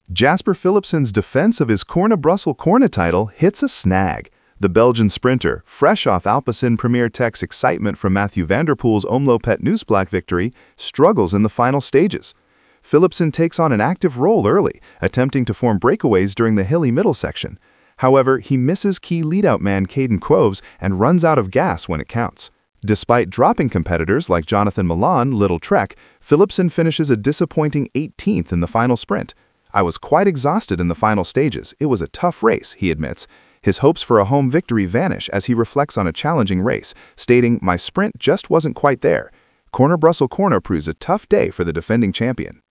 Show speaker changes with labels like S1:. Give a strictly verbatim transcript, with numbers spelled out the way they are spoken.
S1: Jasper Philipsen's defense of his Corne Brussels Corne title hits a snag. The Belgian sprinter, fresh off Alpecin Premier Tech's excitement from Mathieu van der Poel's Omloop Nieuwsblad victory, struggles in the final stages. Philipsen takes on an active role early, attempting to form breakaways during the hilly middle section. However, he misses key lead-out man Caden Quoves and runs out of gas when it counts. Despite dropping competitors like Jonathan Milan, Little Trek, Philipsen finishes a disappointing eighteenth in the final sprint. "I was quite exhausted in the final stages. It was a tough race," he admits. His hopes for a home victory vanish as he reflects on a challenging race, stating, "My sprint just wasn't quite there." Corne Brussels Corne proves a tough day for the defending champion.